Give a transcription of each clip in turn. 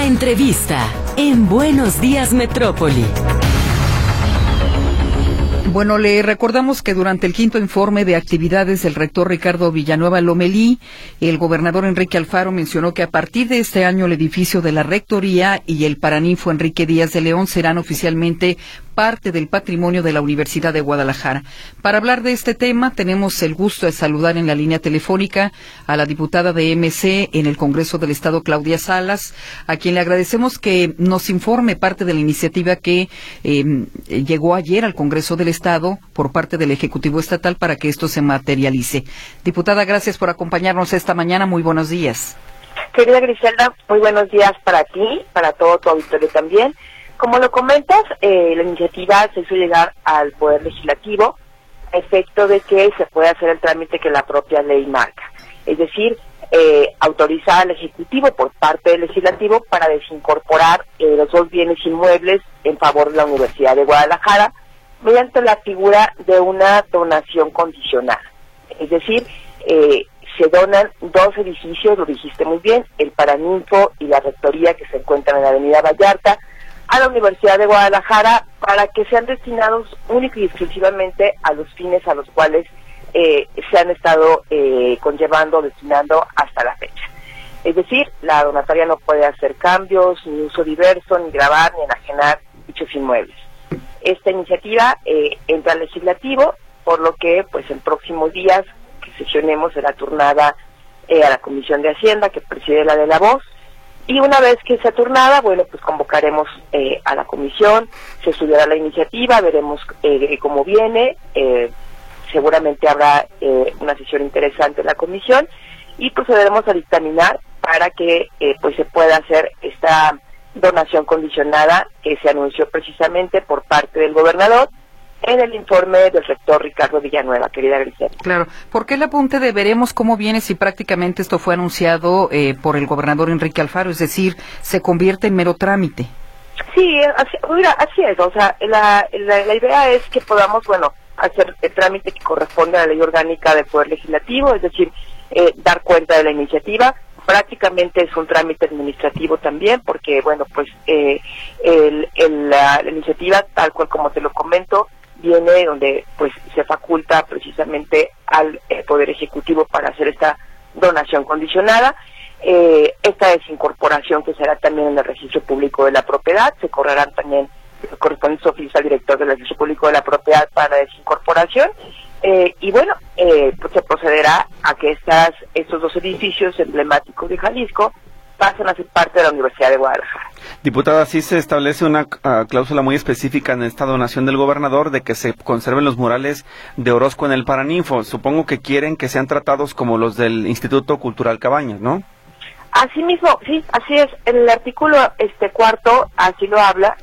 La entrevista en Buenos Días Metrópoli. Bueno, le recordamos que durante el quinto informe de actividades del rector Ricardo Villanueva Lomelí, el gobernador Enrique Alfaro mencionó que a partir de este año el edificio de la rectoría y el Paraninfo Enrique Díaz de León serán oficialmente parte del patrimonio de la Universidad de Guadalajara. Para hablar de este tema, tenemos el gusto de saludar en la línea telefónica a la diputada de MC en el Congreso del Estado, Claudia Salas, a quien le agradecemos que nos informe parte de la iniciativa que llegó ayer al Congreso del Estado por parte del Ejecutivo Estatal para que esto se materialice. Diputada, gracias por acompañarnos esta mañana. Muy buenos días. Querida Griselda, muy buenos días para ti, para todo tu auditorio también. Como lo comentas, la iniciativa se hizo llegar al Poder Legislativo a efecto de que se pueda hacer el trámite que la propia ley marca. Es decir, autorizar al Ejecutivo por parte del Legislativo para desincorporar los dos bienes inmuebles en favor de la Universidad de Guadalajara mediante la figura de una donación condicionada. Es decir, se donan dos edificios, lo dijiste muy bien, el Paraninfo y la Rectoría que se encuentran en la Avenida Vallarta, a la Universidad de Guadalajara para que sean destinados única y exclusivamente a los fines a los cuales se han estado destinando hasta la fecha. Es decir, la donataria no puede hacer cambios, ni uso diverso, ni grabar, ni enajenar dichos inmuebles. Esta iniciativa entra al legislativo, por lo que pues en próximos días que sesionemos será turnada a la Comisión de Hacienda, que preside la de la Voz. Y una vez que sea turnada, bueno, pues convocaremos a la comisión, se estudiará la iniciativa, veremos cómo viene, seguramente habrá una sesión interesante en la comisión y procederemos a dictaminar para que pues se pueda hacer esta donación condicionada que se anunció precisamente por parte del gobernador en el informe del rector Ricardo Villanueva, querida Griselda. Claro. ¿Por qué el apunte de veremos cómo viene si prácticamente esto fue anunciado por el gobernador Enrique Alfaro? Es decir, se convierte en mero trámite. Sí, así es. O sea, la idea es que podamos, hacer el trámite que corresponde a la ley orgánica del Poder Legislativo, es decir, dar cuenta de la iniciativa. Prácticamente es un trámite administrativo también, porque, la iniciativa, tal cual como te lo comento, viene donde pues se faculta precisamente al Poder Ejecutivo para hacer esta donación condicionada. Esta desincorporación que será también en el registro público de la propiedad, se correrán también los correspondientes oficios al director del registro público de la propiedad para la desincorporación. Pues se procederá a que estos dos edificios emblemáticos de Jalisco pasen a ser parte de la Universidad de Guadalajara. Diputada, sí se establece una cláusula muy específica en esta donación del gobernador de que se conserven los murales de Orozco en el Paraninfo. Supongo que quieren que sean tratados como los del Instituto Cultural Cabañas, ¿no? Así mismo, sí, así es. El artículo cuarto así lo habla.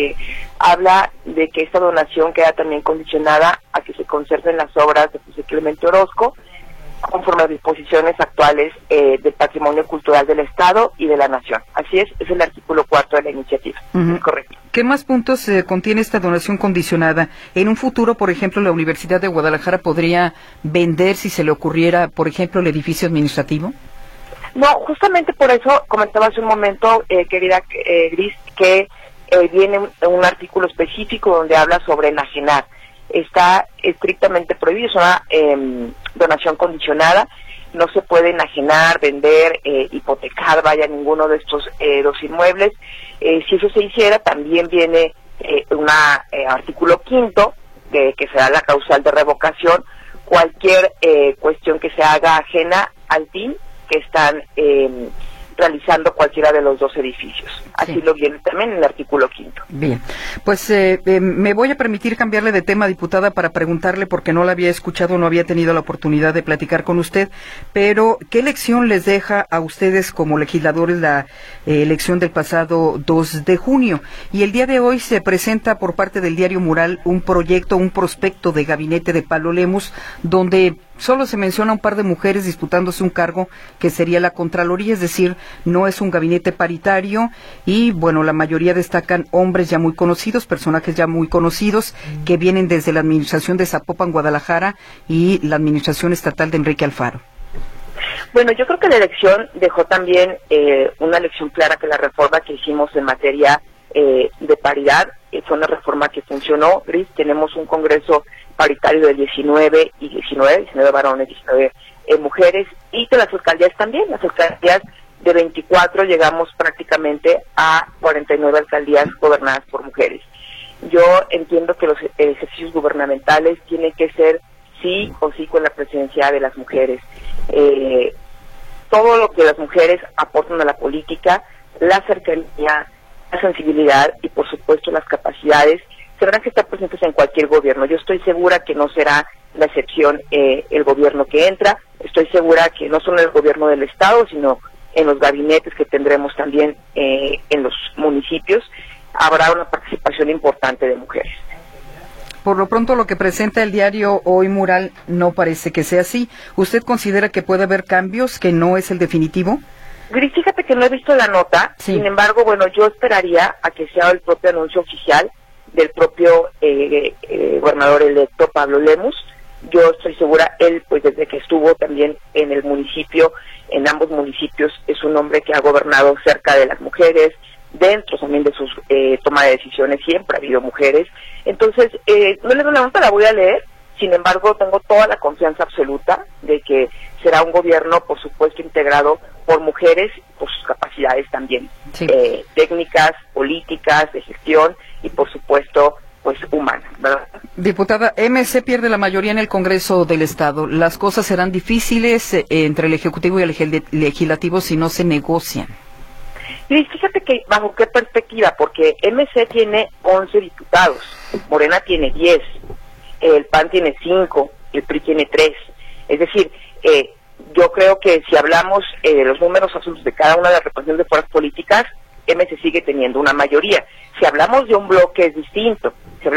Habla de que esta donación queda también condicionada a que se conserven las obras de José Clemente Orozco conforme a disposiciones actuales del patrimonio cultural del Estado y de la Nación. Así es el artículo 4 de la iniciativa. Uh-huh. Correcto. ¿Qué más puntos contiene esta donación condicionada? En un futuro, por ejemplo, la Universidad de Guadalajara podría vender, si se le ocurriera, por ejemplo, el edificio administrativo. No, justamente por eso comentaba hace un momento, querida Gris, que viene un artículo específico donde habla sobre enajenar. Está estrictamente prohibido, es una donación condicionada, no se puede enajenar, vender, hipotecar, ninguno de estos dos inmuebles. Si eso se hiciera, también viene un artículo quinto, que será la causal de revocación, cualquier cuestión que se haga ajena al fin que están realizando cualquiera de los dos edificios. Así sí. Lo viene también en el artículo quinto. Bien, pues me voy a permitir cambiarle de tema, diputada, para preguntarle, porque no la había escuchado, no había tenido la oportunidad de platicar con usted, pero ¿qué lección les deja a ustedes como legisladores la elección del pasado 2 de junio? Y el día de hoy se presenta por parte del diario Mural un prospecto de gabinete de Palo Lemus, donde solo se menciona un par de mujeres disputándose un cargo que sería la Contraloría, es decir, no es un gabinete paritario y, la mayoría destacan hombres ya muy conocidos, personajes ya muy conocidos que vienen desde la administración de Zapopan, Guadalajara y la administración estatal de Enrique Alfaro. Bueno, yo creo que la elección dejó también una lección clara, que la reforma que hicimos en materia de paridad fue una reforma que funcionó. Gris, tenemos un Congreso paritario de 19 varones, 19 mujeres, y de las alcaldías también. Las alcaldías de 24 llegamos prácticamente a 49 alcaldías gobernadas por mujeres. Yo entiendo que los ejercicios gubernamentales tienen que ser sí o sí con la presencia de las mujeres. Todo lo que las mujeres aportan a la política, la cercanía, la sensibilidad y por supuesto las capacidades, tendrán que estar presentes en cualquier gobierno. Yo estoy segura que no será la excepción el gobierno que entra. Estoy segura que no solo en el gobierno del estado, sino en los gabinetes que tendremos también en los municipios, habrá una participación importante de mujeres. Por lo pronto, lo que presenta el diario Hoy Mural no parece que sea así. ¿Usted considera que puede haber cambios, que no es el definitivo? Gris, fíjate que no he visto la nota, sí. Sin embargo, bueno, yo esperaría a que sea el propio anuncio oficial del propio gobernador electo, Pablo Lemus. Yo estoy segura, él, pues desde que estuvo también en el municipio, en ambos municipios, es un hombre que ha gobernado cerca de las mujeres, dentro también de sus toma de decisiones, siempre ha habido mujeres. Entonces, no le doy la nota, la voy a leer. Sin embargo, tengo toda la confianza absoluta de que será un gobierno, por supuesto, integrado por mujeres, por sus capacidades también, sí. Técnicas, políticas, de gestión y, por supuesto, pues humanas, ¿verdad? Diputada, MC pierde la mayoría en el Congreso del Estado. ¿Las cosas serán difíciles entre el Ejecutivo y el Legislativo si no se negocian? Y fíjate que bajo qué perspectiva, porque MC tiene 11 diputados, Morena tiene 10, el PAN tiene 5, el PRI tiene 3. Es decir, yo creo que si hablamos de los números absolutos de cada una de las representaciones de fuerzas políticas, MC sigue teniendo una mayoría. Si hablamos de un bloque es distinto,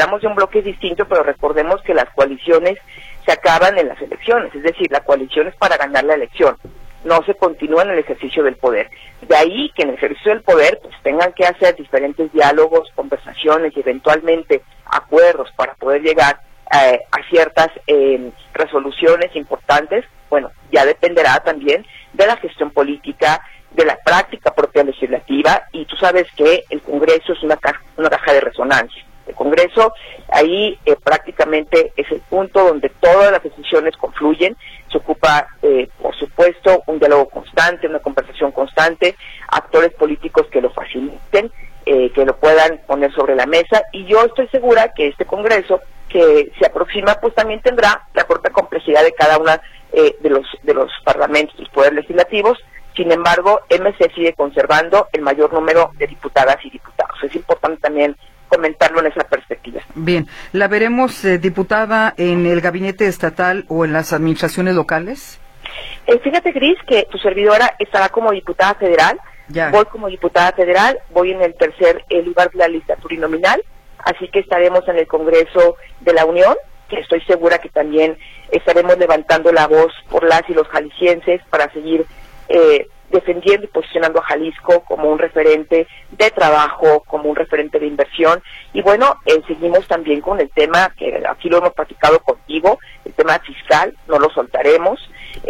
pero recordemos que las coaliciones se acaban en las elecciones, es decir, la coalición es para ganar la elección, no se continúa en el ejercicio del poder. De ahí que en el ejercicio del poder pues tengan que hacer diferentes diálogos, conversaciones y eventualmente acuerdos para poder llegar a ciertas resoluciones importantes. Bueno, ya dependerá también de la gestión política, de la práctica propia legislativa, y tú sabes que el Congreso es una caja de resonancia. El Congreso ahí prácticamente es el punto donde todas las decisiones confluyen. Se ocupa, por supuesto, un diálogo constante, una conversación constante, actores políticos que lo faciliten, que lo puedan poner sobre la mesa, y yo estoy segura que este Congreso que se aproxima pues también tendrá la propia complejidad de cada una de los parlamentos, los poderes legislativos. Sin embargo, MC sigue conservando el mayor número de diputadas y diputados. Es importante también comentarlo en esa perspectiva. Bien, ¿la veremos, diputada, en el gabinete estatal o en las administraciones locales? Fíjate, Gris, que tu servidora estará como diputada federal. Ya. Voy como diputada federal, voy en el tercer lugar de la lista plurinominal, así que estaremos en el Congreso de la Unión, que estoy segura que también estaremos levantando la voz por las y los jaliscienses para seguir defendiendo y posicionando a Jalisco como un referente de trabajo, como un referente de inversión. Y bueno, seguimos también con el tema, que aquí lo hemos platicado contigo, el tema fiscal, no lo soltaremos.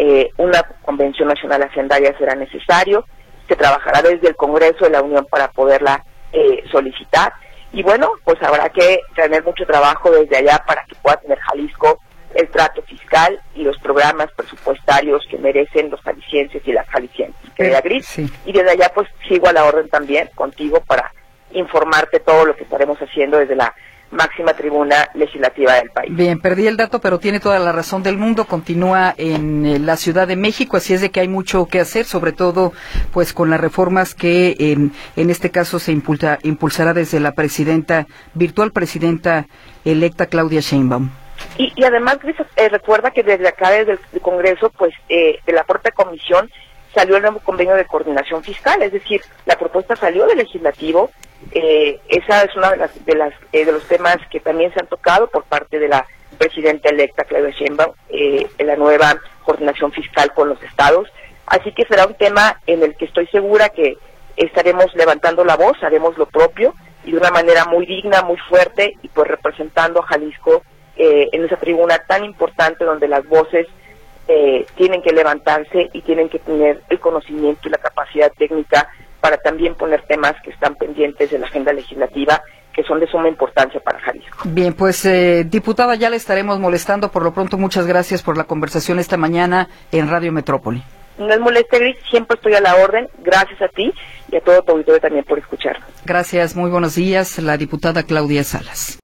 Una convención nacional hacendaria será necesario, se trabajará desde el Congreso de la Unión para poderla solicitar. Y bueno, pues habrá que tener mucho trabajo desde allá para que pueda tener Jalisco el trato fiscal y los programas presupuestarios que merecen los jaliscienses y las jaliscienses, querida Gris. Sí. Y desde allá pues sigo a la orden también contigo para informarte todo lo que estaremos haciendo desde la máxima tribuna legislativa del país. Bien, perdí el dato, pero tiene toda la razón del mundo. Continúa en la Ciudad de México, así es de que hay mucho que hacer, sobre todo pues con las reformas que en este caso se impulsará desde la virtual presidenta electa Claudia Sheinbaum. Y además, recuerda que desde acá, desde el Congreso, pues de la propia comisión salió el nuevo convenio de coordinación fiscal, es decir, la propuesta salió del legislativo. Esa es una de los temas que también se han tocado por parte de la presidenta electa Claudia Sheinbaum, en la nueva coordinación fiscal con los estados. Así que será un tema en el que estoy segura que estaremos levantando la voz, haremos lo propio y de una manera muy digna, muy fuerte, y pues representando a Jalisco en esa tribuna tan importante donde las voces tienen que levantarse y tienen que tener el conocimiento y la capacidad técnica para también poner temas que están pendientes de la agenda legislativa, que son de suma importancia para Jalisco. Bien, pues diputada, ya le estaremos molestando. Por lo pronto, muchas gracias por la conversación esta mañana en Radio Metrópoli. No es moleste, Gris, siempre estoy a la orden. Gracias a ti y a todo tu auditorio también por escuchar. Gracias, muy buenos días, la diputada Claudia Salas.